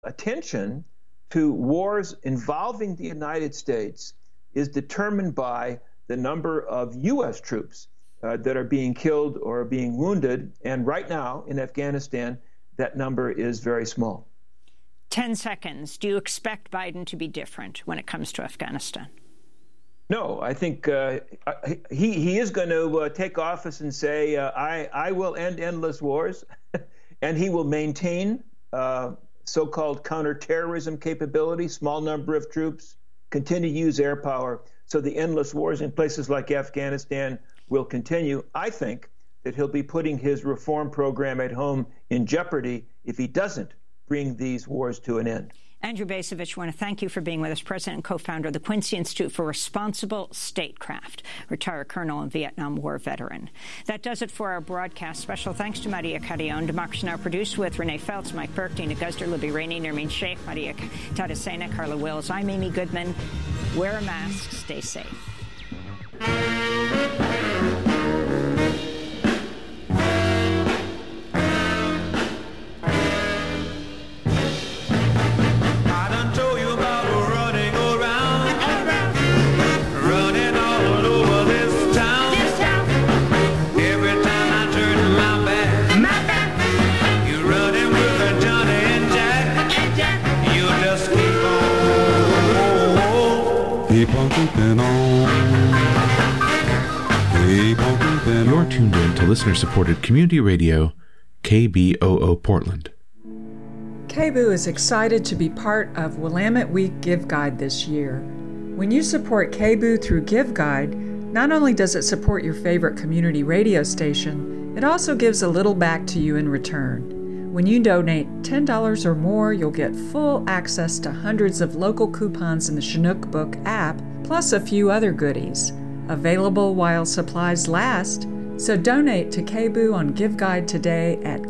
attention to wars involving the United States is determined by the number of U.S. troops that are being killed or being wounded. And right now in Afghanistan, that number is very small. 10 seconds. Do you expect Biden to be different when it comes to Afghanistan? No, I think he is going to take office and say, I will end endless wars, and he will maintain so-called counterterrorism capability, small number of troops, continue to use air power. So the endless wars in places like Afghanistan will continue. I think that he'll be putting his reform program at home in jeopardy if he doesn't bring these wars to an end. Andrew Bacevich, I want to thank you for being with us, president and co-founder of the Quincy Institute for Responsible Statecraft, retired colonel and Vietnam War veteran. That does it for our broadcast. Special thanks to Maria Carrion. Democracy Now! Produced with Renee Feltz, Mike Burke, Dina Guzder, Libby Rainey, Nermeen Sheikh, Maria Tadasena, Carla Wills. I'm Amy Goodman. Wear a mask. Stay safe. You're tuned in to listener-supported community radio, KBOO Portland. KBOO is excited to be part of Willamette Week Give Guide this year. When you support KBOO through Give Guide, not only does it support your favorite community radio station, it also gives a little back to you in return. When you donate $10 or more, you'll get full access to hundreds of local coupons in the Chinook Book app, plus a few other goodies. Available while supplies last, so donate to KBOO on Give Guide today at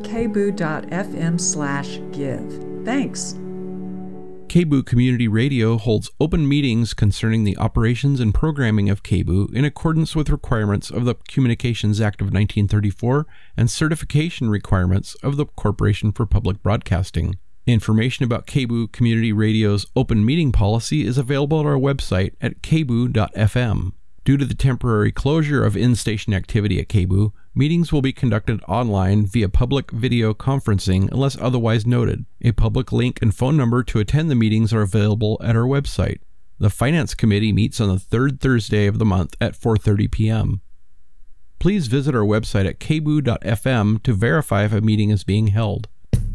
kboo.fm/give. Thanks. KBOO Community Radio holds open meetings concerning the operations and programming of KBOO in accordance with requirements of the Communications Act of 1934 and certification requirements of the Corporation for Public Broadcasting. Information about KBOO Community Radio's open meeting policy is available at our website at kboo.fm. Due to the temporary closure of in-station activity at KBOO, meetings will be conducted online via public video conferencing unless otherwise noted. A public link and phone number to attend the meetings are available at our website. The Finance Committee meets on the third Thursday of the month at 4:30 p.m. Please visit our website at kboo.fm to verify if a meeting is being held.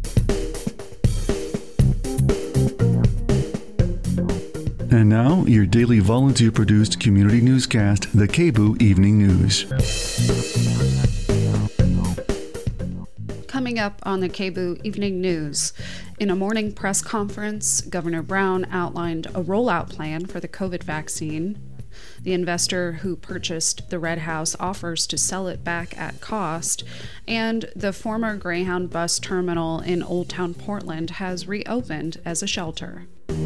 And now, your daily volunteer-produced community newscast, the KBOO Evening News. Coming up on the KBOO Evening News, in a morning press conference, Governor Brown outlined a rollout plan for the COVID vaccine. The investor who purchased the Red House offers to sell it back at cost, and the former Greyhound bus terminal in Old Town Portland has reopened as a shelter.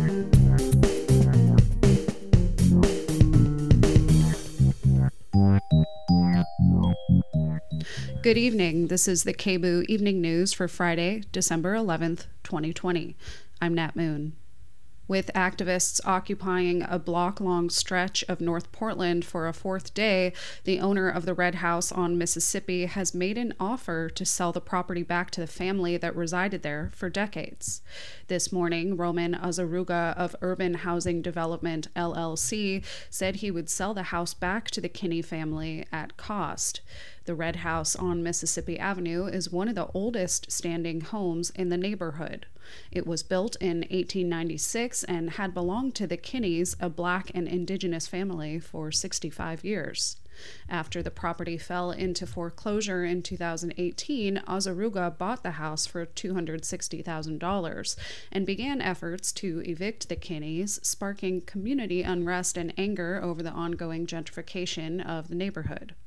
Good evening. This is the KBOO Evening News for Friday, December 11th, 2020. I'm Nat Moon. With activists occupying a block-long stretch of North Portland for a fourth day, the owner of the Red House on Mississippi has made an offer to sell the property back to the family that resided there for decades. This morning, Roman Azaruga of Urban Housing Development, LLC, said he would sell the house back to the Kinney family at cost. The Red House on Mississippi Avenue is one of the oldest standing homes in the neighborhood. It was built in 1896 and had belonged to the Kinneys, a Black and Indigenous family, for 65 years. After the property fell into foreclosure in 2018, Azaruga bought the house for $260,000 and began efforts to evict the Kinneys, sparking community unrest and anger over the ongoing gentrification of the neighborhood.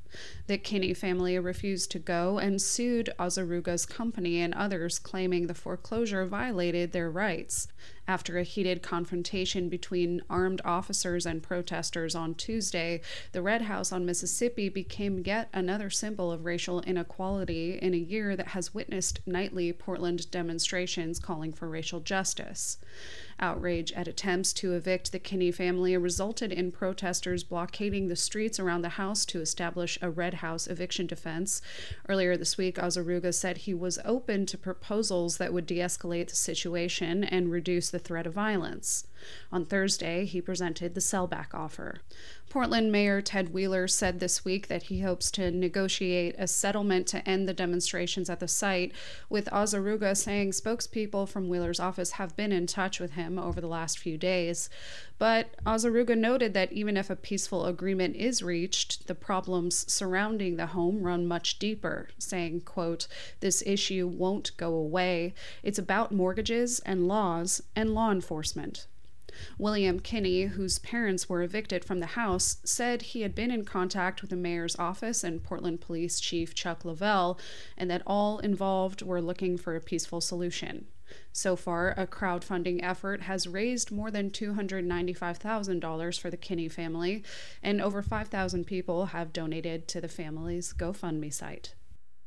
The Kinney family refused to go and sued Azaruga's company and others, claiming the foreclosure violated their rights. After a heated confrontation between armed officers and protesters on Tuesday, the Red House on Mississippi became yet another symbol of racial inequality in a year that has witnessed nightly Portland demonstrations calling for racial justice. Outrage at attempts to evict the Kinney family resulted in protesters blockading the streets around the house to establish a Red House eviction defense. Earlier this week, Azaruga said he was open to proposals that would de-escalate the situation and reduce the threat of violence. On Thursday, he presented the sellback offer. Portland Mayor Ted Wheeler said this week that he hopes to negotiate a settlement to end the demonstrations at the site, with Azaruga saying spokespeople from Wheeler's office have been in touch with him over the last few days. But Azaruga noted that even if a peaceful agreement is reached, the problems surrounding the home run much deeper, saying, quote, "This issue won't go away. It's about mortgages and laws and law enforcement." William Kinney, whose parents were evicted from the house, said he had been in contact with the mayor's office and Portland Police Chief Chuck Lavelle, and that all involved were looking for a peaceful solution. So far, a crowdfunding effort has raised more than $295,000 for the Kinney family, and over 5,000 people have donated to the family's GoFundMe site.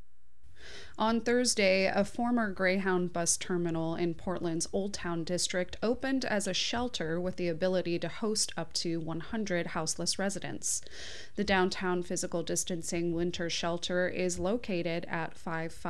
On Thursday, a former Greyhound bus terminal in Portland's Old Town district opened as a shelter with the ability to host up to 100 houseless residents. The downtown physical distancing winter shelter is located at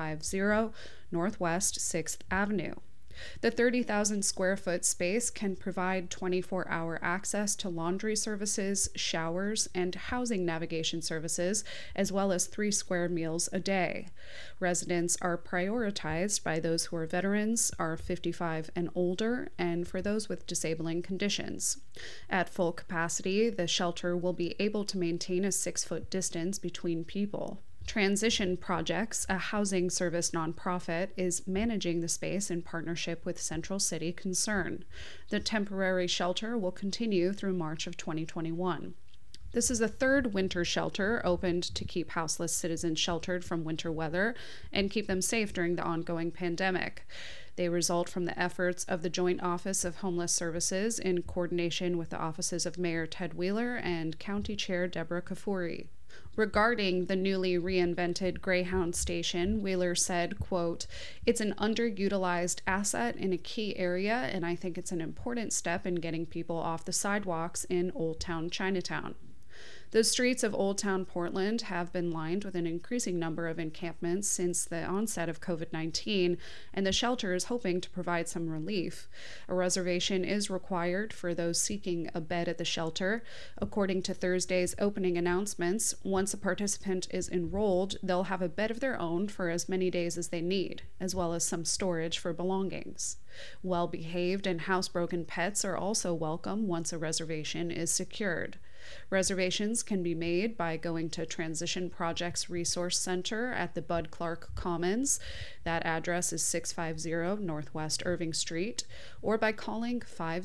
550 Northwest 6th Avenue. The 30,000 square foot space can provide 24-hour access to laundry services, showers, and housing navigation services, as well as 3 square meals a day. Residents are prioritized by those who are veterans, are 55 and older, and for those with disabling conditions. At full capacity, the shelter will be able to maintain a 6-foot distance between people. Transition Projects, a housing service nonprofit, is managing the space in partnership with Central City Concern. The temporary shelter will continue through March of 2021. This is the third winter shelter opened to keep houseless citizens sheltered from winter weather and keep them safe during the ongoing pandemic. They result from the efforts of the Joint Office of Homeless Services in coordination with the offices of Mayor Ted Wheeler and County Chair Deborah Kafuri. Regarding the newly reinvented Greyhound station, Wheeler said, quote, "It's an underutilized asset in a key area, and I think it's an important step in getting people off the sidewalks in Old Town Chinatown." The streets of Old Town Portland have been lined with an increasing number of encampments since the onset of COVID-19, and the shelter is hoping to provide some relief. A reservation is required for those seeking a bed at the shelter. According to Thursday's opening announcements, once a participant is enrolled, they'll have a bed of their own for as many days as they need, as well as some storage for belongings. Well-behaved and housebroken pets are also welcome once a reservation is secured. Reservations can be made by going to Transition Projects Resource Center at the Bud Clark Commons. That address is 650 Northwest Irving Street, or by calling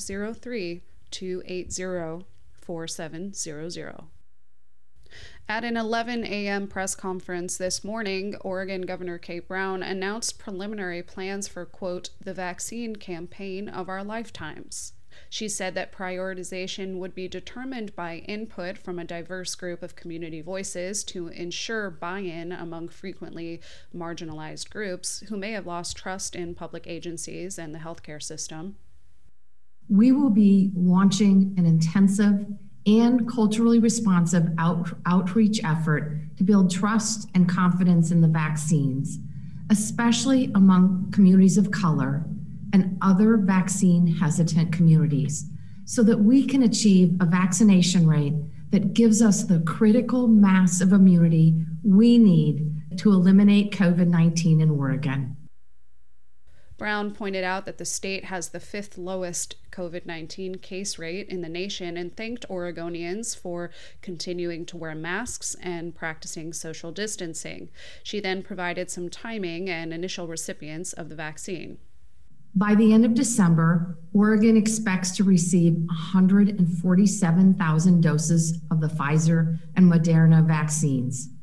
503-280-4700. At an 11 a.m. press conference this morning, Oregon Governor Kate Brown announced preliminary plans for, quote, "the vaccine campaign of our lifetimes." She said that prioritization would be determined by input from a diverse group of community voices to ensure buy-in among frequently marginalized groups who may have lost trust in public agencies and the healthcare system. We will be launching an intensive and culturally responsive outreach effort to build trust and confidence in the vaccines, especially among communities of color and other vaccine-hesitant communities, so that we can achieve a vaccination rate that gives us the critical mass of immunity we need to eliminate COVID-19 in Oregon. Brown pointed out that the state has the 5th lowest COVID-19 case rate in the nation and thanked Oregonians for continuing to wear masks and practicing social distancing. She then provided some timing and initial recipients of the vaccine. By the end of December, Oregon expects to receive 147,000 doses of the Pfizer and Moderna vaccines.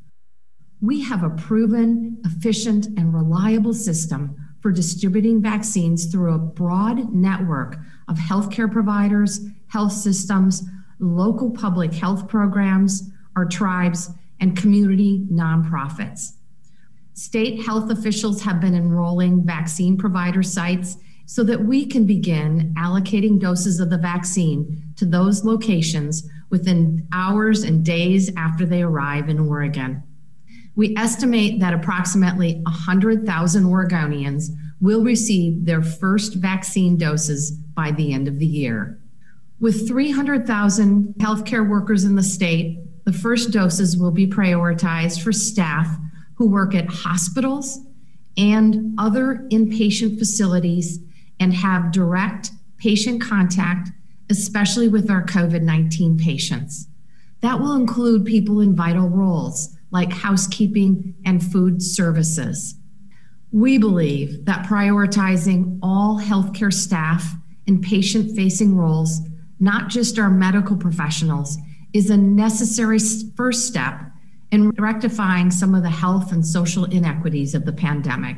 We have a proven, efficient, and reliable system for distributing vaccines through a broad network of healthcare providers, health systems, local public health programs, our tribes, and community nonprofits. State health officials have been enrolling vaccine provider sites so that we can begin allocating doses of the vaccine to those locations within hours and days after they arrive in Oregon. We estimate that approximately 100,000 Oregonians will receive their first vaccine doses by the end of the year. With 300,000 healthcare workers in the state, the first doses will be prioritized for staff who work at hospitals and other inpatient facilities and have direct patient contact, especially with our COVID-19 patients. That will include people in vital roles like housekeeping and food services. We believe that prioritizing all healthcare staff in patient-facing roles, not just our medical professionals, is a necessary first step in rectifying some of the health and social inequities of the pandemic.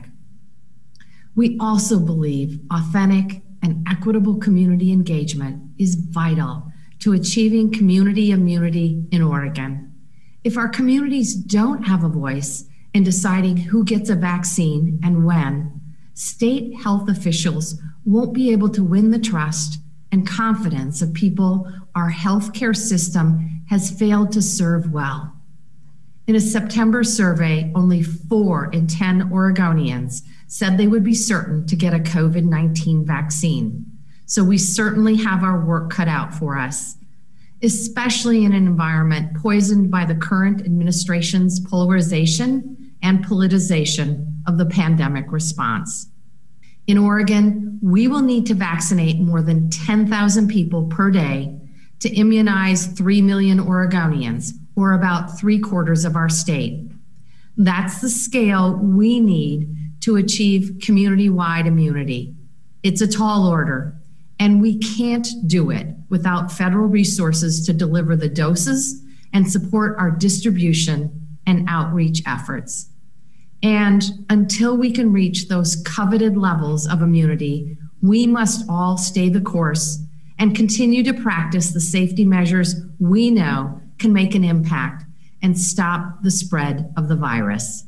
We also believe authentic and equitable community engagement is vital to achieving community immunity in Oregon. If our communities don't have a voice in deciding who gets a vaccine and when, state health officials won't be able to win the trust and confidence of people our healthcare system has failed to serve well. In a September survey, only 4 in 10 Oregonians said they would be certain to get a COVID-19 vaccine. So we certainly have our work cut out for us, especially in an environment poisoned by the current administration's polarization and politicization of the pandemic response. In Oregon, we will need to vaccinate more than 10,000 people per day to immunize 3 million Oregonians, or about 3/4 of our state. That's the scale we need to achieve community-wide immunity. It's a tall order, and we can't do it without federal resources to deliver the doses and support our distribution and outreach efforts. And until we can reach those coveted levels of immunity, we must all stay the course and continue to practice the safety measures we know can make an impact and stop the spread of the virus.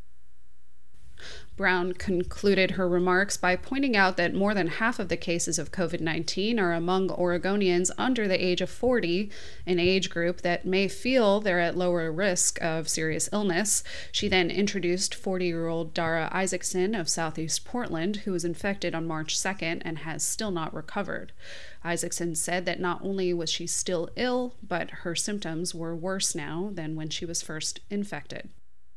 Brown concluded her remarks by pointing out that more than half of the cases of COVID-19 are among Oregonians under the age of 40, an age group that may feel they're at lower risk of serious illness. She then introduced 40-year-old Dara Isaacson of Southeast Portland, who was infected on March 2nd and has still not recovered. Isaacson said that not only was she still ill, but her symptoms were worse now than when she was first infected.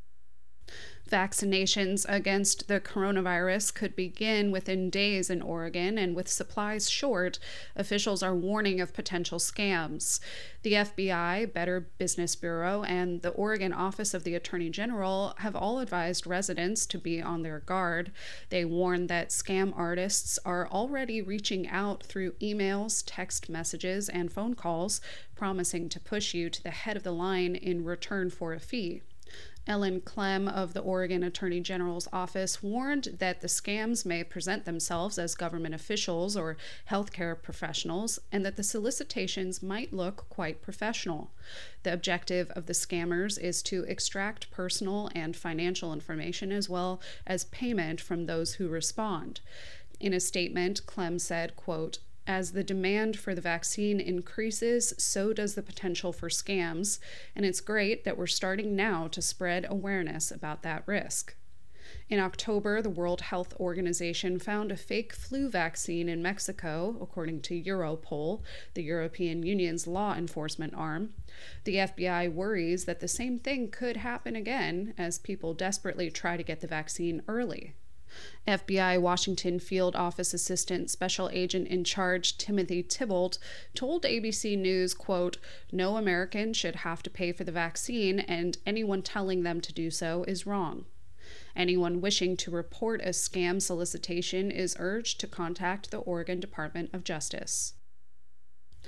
Vaccinations against the coronavirus could begin within days in Oregon, and with supplies short, officials are warning of potential scams. The FBI, Better Business Bureau, and the Oregon Office of the Attorney General have all advised residents to be on their guard. They warn that scam artists are already reaching out through emails, text messages, and phone calls, promising to push you to the head of the line in return for a fee. Ellen Clem of the Oregon Attorney General's office warned that the scams may present themselves as government officials or healthcare professionals, and that the solicitations might look quite professional. The objective of the scammers is to extract personal and financial information as well as payment from those who respond. In a statement, Clem said, quote, "As the demand for the vaccine increases, so does the potential for scams, and it's great that we're starting now to spread awareness about that risk." In October, the World Health Organization found a fake flu vaccine in Mexico, according to Europol, the European Union's law enforcement arm. The FBI worries that the same thing could happen again as people desperately try to get the vaccine early. FBI Washington Field Office Assistant Special Agent in Charge Timothy Tybalt told ABC News, quote, "No American should have to pay for the vaccine, and anyone telling them to do so is wrong. Anyone wishing to report a scam solicitation is urged to contact the Oregon Department of Justice."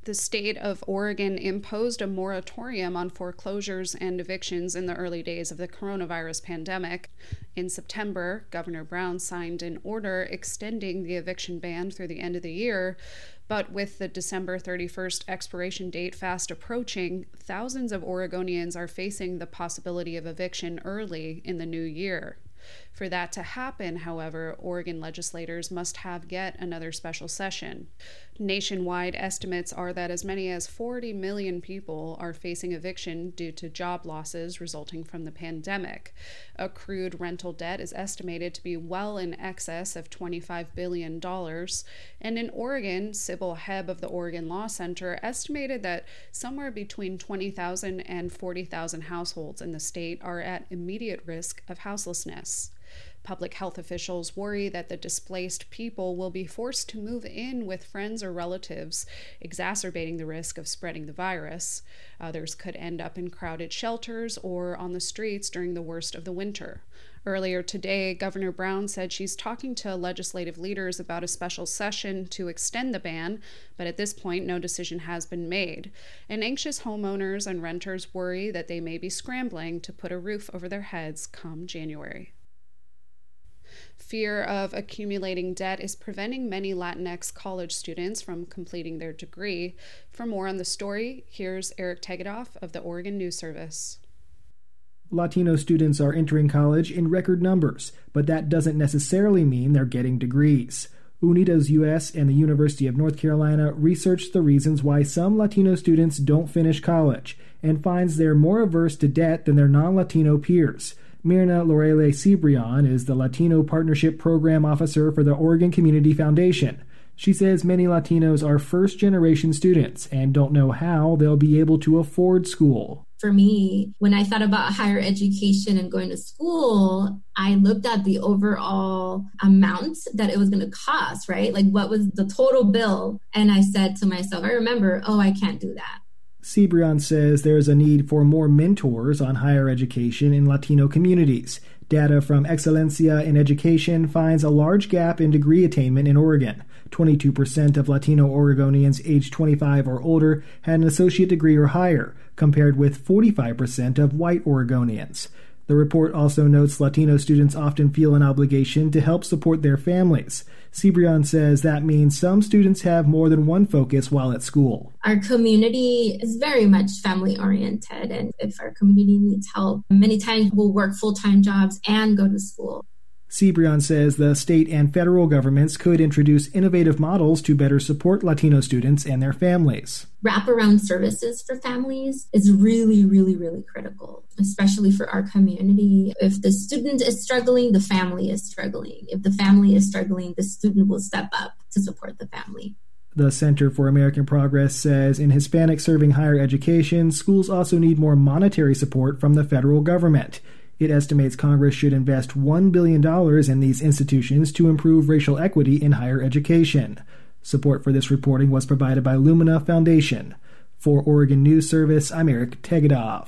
The state of Oregon imposed a moratorium on foreclosures and evictions in the early days of the coronavirus pandemic. In September, Governor Brown signed an order extending the eviction ban through the end of the year, but with the December 31st expiration date fast approaching, thousands of Oregonians are facing the possibility of eviction early in the new year. For that to happen, however, Oregon legislators must have yet another special session. Nationwide estimates are that as many as 40 million people are facing eviction due to job losses resulting from the pandemic. Accrued rental debt is estimated to be well in excess of $25 billion. And in Oregon, Sybil Hebb of the Oregon Law Center estimated that somewhere between 20,000 and 40,000 households in the state are at immediate risk of houselessness. Public health officials worry that the displaced people will be forced to move in with friends or relatives, exacerbating the risk of spreading the virus. Others could end up in crowded shelters or on the streets during the worst of the winter. Earlier today, Governor Brown said she's talking to legislative leaders about a special session to extend the ban, but at this point, no decision has been made. And anxious homeowners and renters worry that they may be scrambling to put a roof over their heads come January. Fear of accumulating debt is preventing many Latinx college students from completing their degree. For more on the story, here's Eric Tegedoff of the Oregon News Service. Latino students are entering college in record numbers, but that doesn't necessarily mean they're getting degrees. Unidos US and the University of North Carolina researched the reasons why some Latino students don't finish college and finds they're more averse to debt than their non-Latino peers. Mirna Lorele Cibrian is the Latino Partnership Program Officer for the Oregon Community Foundation. She says many Latinos are first-generation students and don't know how they'll be able to afford school. For me, when I thought about higher education and going to school, I looked at the overall amount that it was going to cost, right? Like what was the total bill? And I said to myself, I remember, I can't do that. Cibrian says there is a need for more mentors on higher education in Latino communities. Data from Excelencia in Education finds a large gap in degree attainment in Oregon. 22% of Latino Oregonians aged 25 or older had an associate degree or higher, compared with 45% of white Oregonians. The report also notes Latino students often feel an obligation to help support their families. Cibrian says that means some students have more than one focus while at school. Our community is very much family-oriented, and if our community needs help, many times we'll work full-time jobs and go to school. Cibrian says the state and federal governments could introduce innovative models to better support Latino students and their families. Wraparound services for families is really, really, really critical, especially for our community. If the student is struggling, the family is struggling. If the family is struggling, the student will step up to support the family. The Center for American Progress says in Hispanics serving higher education, schools also need more monetary support from the federal government. It estimates Congress should invest $1 billion in these institutions to improve racial equity in higher education. Support for this reporting was provided by Lumina Foundation. For Oregon News Service, I'm Eric Tegedoff.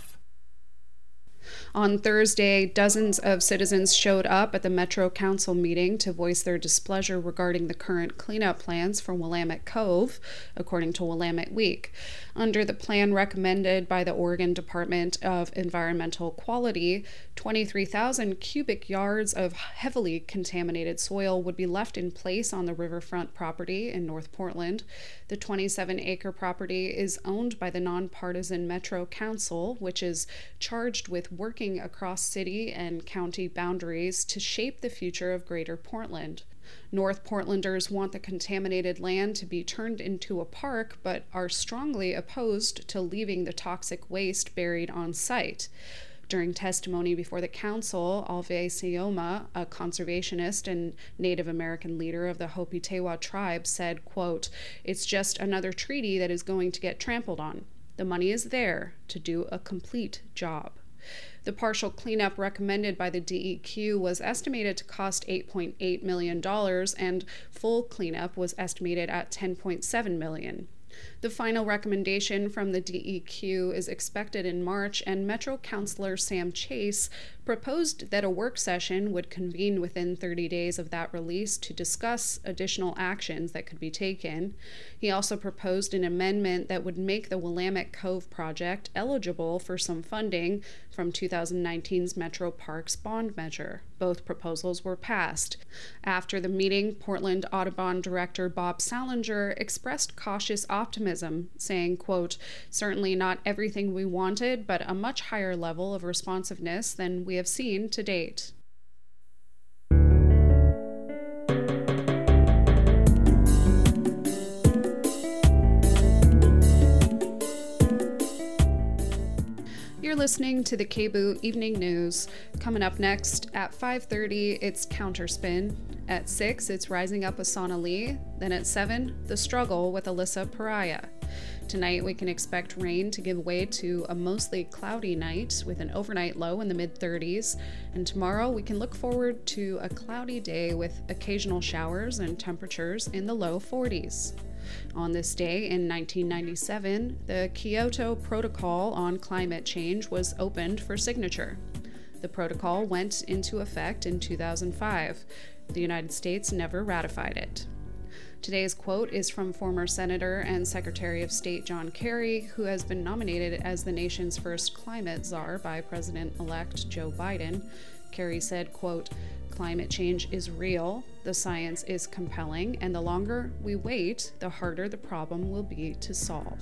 On Thursday, dozens of citizens showed up at the Metro Council meeting to voice their displeasure regarding the current cleanup plans for Willamette Cove, according to Willamette Week. Under the plan recommended by the Oregon Department of Environmental Quality, 23,000 cubic yards of heavily contaminated soil would be left in place on the riverfront property in North Portland. The 27-acre property is owned by the nonpartisan Metro Council, which is charged with working across city and county boundaries to shape the future of Greater Portland. North Portlanders want the contaminated land to be turned into a park, but are strongly opposed to leaving the toxic waste buried on site. During testimony before the council, Alve Sioma, a conservationist and Native American leader of the Hopi Tewa tribe, said, quote, "It's just another treaty that is going to get trampled on. The money is there to do a complete job." The partial cleanup recommended by the DEQ was estimated to cost $8.8 million, and full cleanup was estimated at $10.7 million. The final recommendation from the DEQ is expected in March, and Metro Councilor Sam Chase proposed that a work session would convene within 30 days of that release to discuss additional actions that could be taken. He also proposed an amendment that would make the Willamette Cove project eligible for some funding from 2019's Metro Parks bond measure. Both proposals were passed. After the meeting, Portland Audubon Director Bob Salinger expressed cautious optimism, saying, quote, "Certainly not everything we wanted, but a much higher level of responsiveness than we have seen to date." You're listening to the KBOO Evening News. Coming up next at 5:30, it's Counterspin. At 6, it's Rising Up with Sana Lee. Then at 7, The Struggle with Alyssa Pariah. Tonight, we can expect rain to give way to a mostly cloudy night with an overnight low in the mid-30s. And tomorrow, we can look forward to a cloudy day with occasional showers and temperatures in the low 40s. On this day in 1997, the Kyoto Protocol on Climate Change was opened for signature. The protocol went into effect in 2005. The United States never ratified it. Today's quote is from former Senator and Secretary of State John Kerry, who has been nominated as the nation's first climate czar by President-elect Joe Biden. Kerry said, quote, "Climate change is real, the science is compelling, and the longer we wait, the harder the problem will be to solve."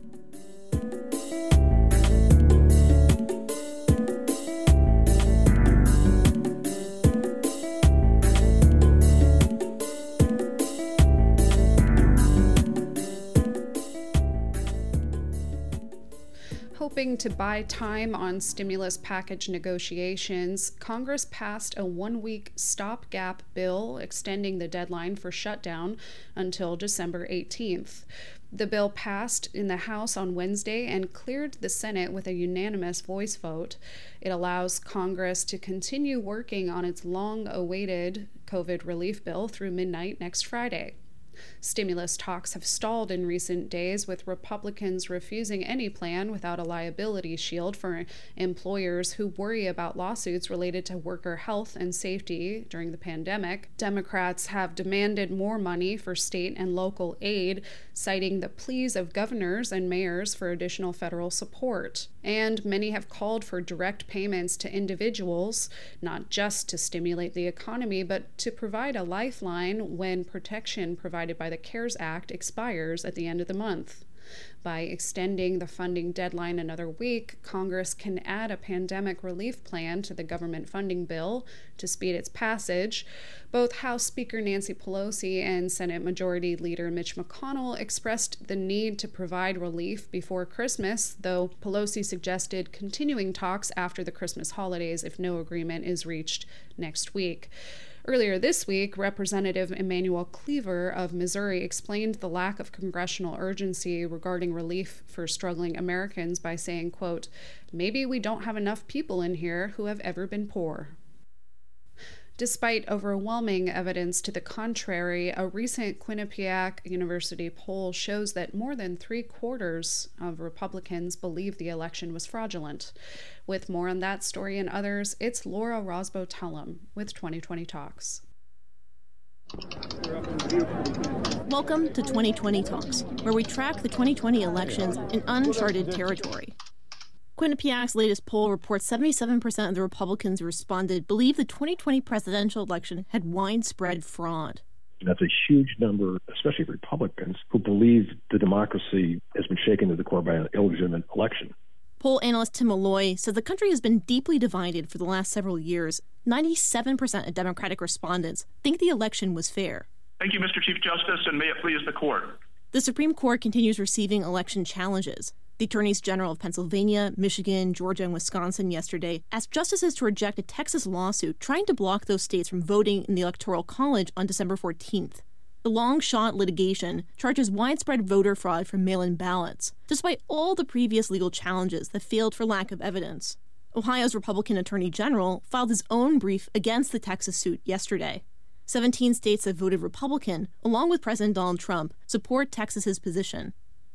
Hoping to buy time on stimulus package negotiations, Congress passed a one-week stopgap bill extending the deadline for shutdown until December 18th. The bill passed in the House on Wednesday and cleared the Senate with a unanimous voice vote. It allows Congress to continue working on its long-awaited COVID relief bill through midnight next Friday. Stimulus talks have stalled in recent days, with Republicans refusing any plan without a liability shield for employers who worry about lawsuits related to worker health and safety during the pandemic. Democrats have demanded more money for state and local aid, citing the pleas of governors and mayors for additional federal support. And many have called for direct payments to individuals, not just to stimulate the economy, but to provide a lifeline when protection provided by the CARES Act expires at the end of the month. By extending the funding deadline another week, Congress can add a pandemic relief plan to the government funding bill to speed its passage. Both House Speaker Nancy Pelosi and Senate Majority Leader Mitch McConnell expressed the need to provide relief before Christmas, though Pelosi suggested continuing talks after the Christmas holidays if no agreement is reached next week. Earlier this week, Representative Emanuel Cleaver of Missouri explained the lack of congressional urgency regarding relief for struggling Americans by saying, quote, "Maybe we don't have enough people in here who have ever been poor." Despite overwhelming evidence to the contrary, a recent Quinnipiac University poll shows that more than 3/4 of Republicans believe the election was fraudulent. With more on that story and others, it's Laura Rosbo-Tellem with 2020 Talks. Welcome to 2020 Talks, where we track the 2020 elections in uncharted territory. Quinnipiac's latest poll reports 77% of the Republicans who responded believe the 2020 presidential election had widespread fraud. That's a huge number, especially Republicans, who believe the democracy has been shaken to the core by an illegitimate election. Poll analyst Tim Malloy says the country has been deeply divided for the last several years. 97% of Democratic respondents think the election was fair. Thank you, Mr. Chief Justice, and may it please the court. The Supreme Court continues receiving election challenges. The Attorneys General of Pennsylvania, Michigan, Georgia, and Wisconsin yesterday asked justices to reject a Texas lawsuit trying to block those states from voting in the Electoral College on December 14th. The long-shot litigation charges widespread voter fraud from mail-in ballots, despite all the previous legal challenges that failed for lack of evidence. Ohio's Republican Attorney General filed his own brief against the Texas suit yesterday. 17 states that voted Republican, along with President Donald Trump, support Texas's position.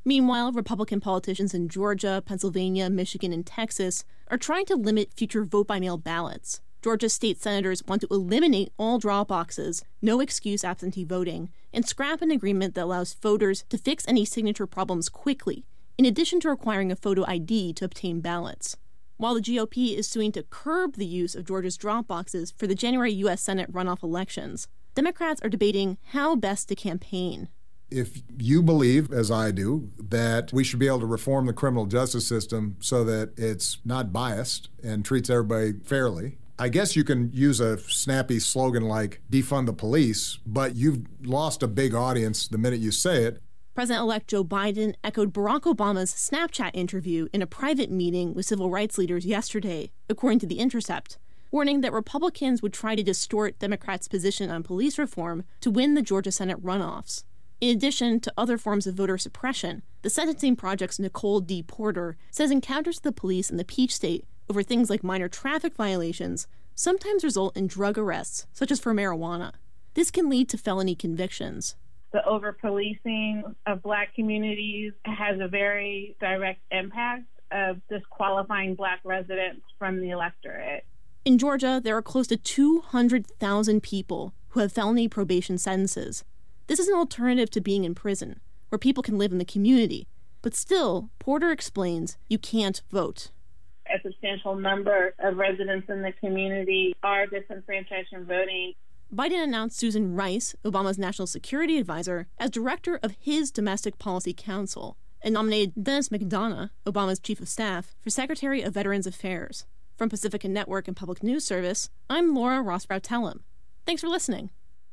Meanwhile, Republican politicians in Georgia, Pennsylvania, Michigan, and Texas are trying to limit future vote-by-mail ballots. Georgia state senators want to eliminate all drop boxes, no excuse absentee voting, and scrap an agreement that allows voters to fix any signature problems quickly, in addition to requiring a photo ID to obtain ballots. While the GOP is suing to curb the use of Georgia's drop boxes for the January U.S. Senate runoff elections, Democrats are debating how best to campaign. If you believe, as I do, that we should be able to reform the criminal justice system so that it's not biased and treats everybody fairly, I guess you can use a snappy slogan like defund the police, but you've lost a big audience the minute you say it. President-elect Joe Biden echoed Barack Obama's Snapchat interview in a private meeting with civil rights leaders yesterday, according to The Intercept, warning that Republicans would try to distort Democrats' position on police reform to win the Georgia Senate runoffs. In addition to other forms of voter suppression, the Sentencing Project's Nicole D. Porter says encounters with the police in the Peach State over things like minor traffic violations sometimes result in drug arrests, such as for marijuana. This can lead to felony convictions. The over-policing of Black communities has a very direct impact of disqualifying Black residents from the electorate. In Georgia, there are close to 200,000 people who have felony probation sentences. This is an alternative to being in prison, where people can live in the community. But still, Porter explains you can't vote. A substantial number of residents in the community are disenfranchised from voting. Biden announced Susan Rice, Obama's national security advisor, as director of his Domestic Policy Council, and nominated Dennis McDonough, Obama's chief of staff, for Secretary of Veterans Affairs. From Pacifica Network and Public News Service, I'm Laura Rosbrow-Tellem. Thanks for listening.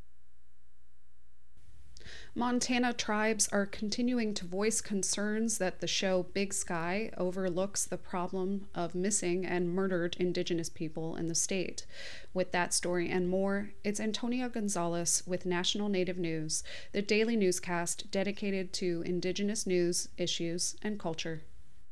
Montana tribes are continuing to voice concerns that the show Big Sky overlooks the problem of missing and murdered Indigenous people in the state. With that story and more, it's Antonia Gonzalez with National Native News, the daily newscast dedicated to Indigenous news, issues, and culture.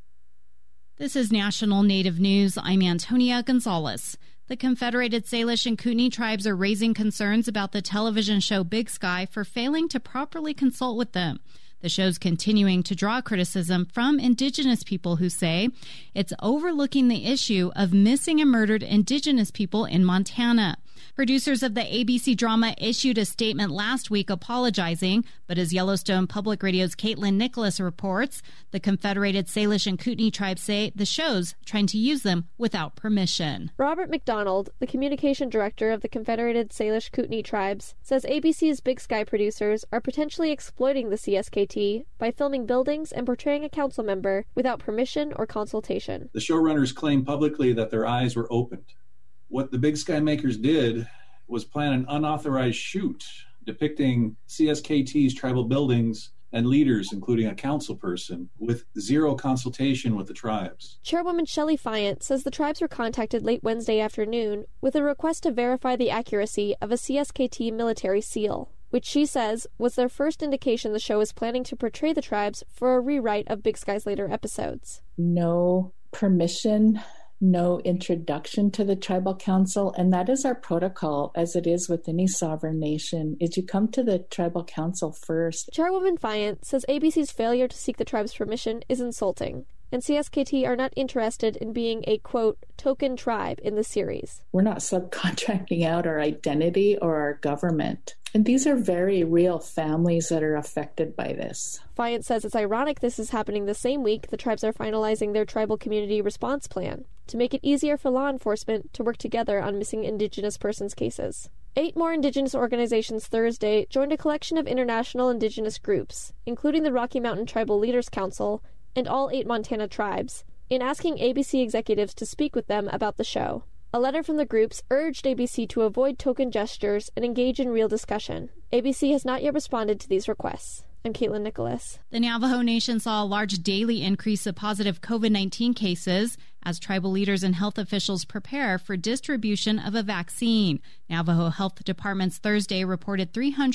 This is National Native News. I'm Antonia Gonzalez. The Confederated Salish and Kootenai tribes are raising concerns about the television show Big Sky for failing to properly consult with them. The show's continuing to draw criticism from Indigenous people who say it's overlooking the issue of missing and murdered Indigenous people in Montana. Producers of the ABC drama issued a statement last week apologizing, but as Yellowstone Public Radio's Caitlin Nicholas reports, the Confederated Salish and Kootenai tribes say the show's trying to use them without permission. Robert McDonald, the communication director of the Confederated Salish Kootenai tribes, says ABC's Big Sky producers are potentially exploiting the CSKT by filming buildings and portraying a council member without permission or consultation. The showrunners claim publicly that their eyes were opened. What the Big Sky makers did was plan an unauthorized shoot depicting CSKT's tribal buildings and leaders, including a council person, with zero consultation with the tribes. Chairwoman Shelley Fayant says the tribes were contacted late Wednesday afternoon with a request to verify the accuracy of a CSKT military seal, which she says was their first indication the show is planning to portray the tribes for a rewrite of Big Sky's later episodes. No permission, no introduction to the tribal council, and that is our protocol, as it is with any sovereign nation, is you come to the tribal council first. Chairwoman Fayant says ABC's failure to seek the tribe's permission is insulting, and CSKT are not interested in being a, quote, token tribe in the series. We're not subcontracting out our identity or our government. And these are very real families that are affected by this. Fayant says it's ironic this is happening the same week the tribes are finalizing their tribal community response plan to make it easier for law enforcement to work together on missing Indigenous persons cases. 8 more Indigenous organizations Thursday joined a collection of international Indigenous groups, including the Rocky Mountain Tribal Leaders Council and all 8 Montana tribes, in asking ABC executives to speak with them about the show. A letter from the groups urged ABC to avoid token gestures and engage in real discussion. ABC has not yet responded to these requests. I'm Caitlin Nicholas. The Navajo Nation saw a large daily increase of positive COVID-19 cases as tribal leaders and health officials prepare for distribution of a vaccine. Navajo Health Department's Thursday reported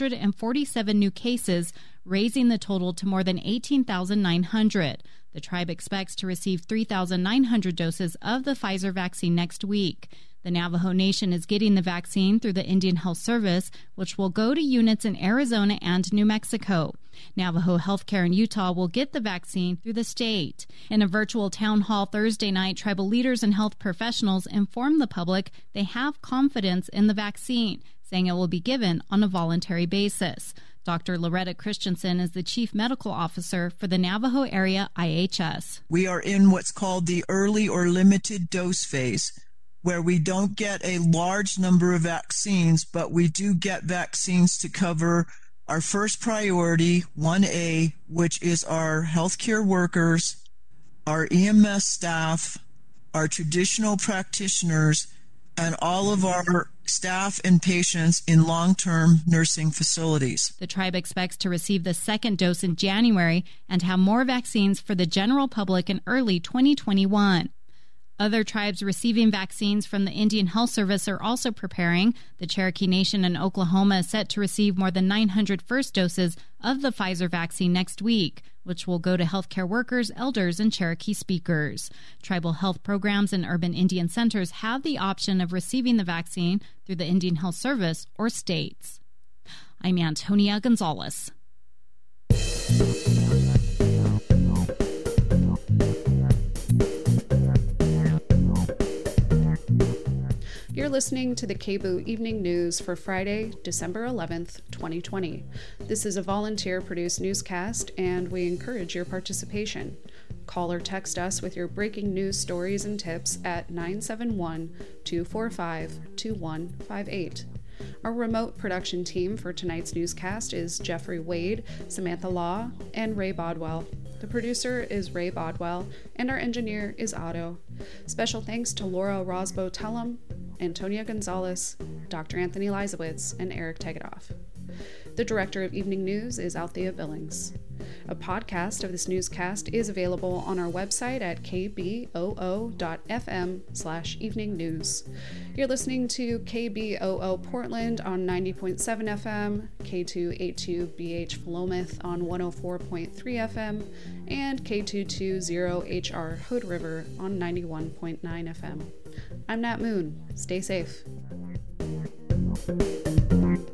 347 new cases, raising the total to more than 18,900. The tribe expects to receive 3,900 doses of the Pfizer vaccine next week. The Navajo Nation is getting the vaccine through the Indian Health Service, which will go to units in Arizona and New Mexico. Navajo Healthcare in Utah will get the vaccine through the state. In a virtual town hall Thursday night, tribal leaders and health professionals informed the public they have confidence in the vaccine, saying it will be given on a voluntary basis. Dr. Loretta Christensen is the Chief Medical Officer for the Navajo Area IHS. We are in what's called the early or limited dose phase, where we don't get a large number of vaccines, but we do get vaccines to cover our first priority, 1A, which is our healthcare workers, our EMS staff, our traditional practitioners, and all of our staff and patients in long-term nursing facilities. The tribe expects to receive the second dose in January and have more vaccines for the general public in early 2021. Other tribes receiving vaccines from the Indian Health Service are also preparing. The Cherokee Nation in Oklahoma is set to receive more than 900 first doses of the Pfizer vaccine next week, which will go to healthcare workers, elders, and Cherokee speakers. Tribal health programs and urban Indian centers have the option of receiving the vaccine through the Indian Health Service or states. I'm Antonia Gonzalez. You're listening to the KBOO Evening News for Friday, December 11th, 2020. This is a volunteer-produced newscast, and we encourage your participation. Call or text us with your breaking news stories and tips at 971-245-2158. Our remote production team for tonight's newscast is Jeffrey Wade, Samantha Law, and Ray Bodwell. The producer is Ray Bodwell, and our engineer is Otto. Special thanks to Laura Rosbo-Tellum, Antonia Gonzalez, Dr. Anthony Leisowitz, and Eric Tegedoff. The director of Evening News is Althea Billings. A podcast of this newscast is available on our website at kboo.fm/evening news. You're listening to KBOO Portland on 90.7 FM, K282BH Philomath on 104.3 FM, and K220HR Hood River on 91.9 FM. I'm Nat Moon. Stay safe.